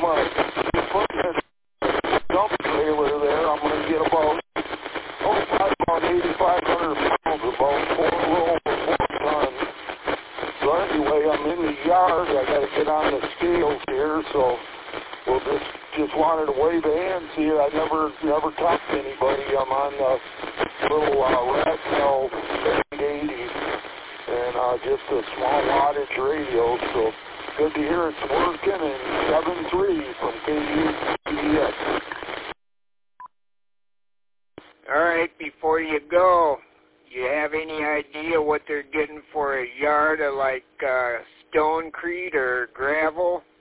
going to put this dump trailer there. I'm going to get about 8,500 pounds, about 4 rolls of 4 tons. So anyway, I'm in the yard. I got to get on the scales here, so we'll just wanted to wave a hand here. I never talked to anybody. I'm on the little Ragnell 880 and just a small wattage radio, so good to hear it's working, and 7-3 from KDX. All right, before you go, you have any idea what they're getting for a yard of like Stonecrete or gravel?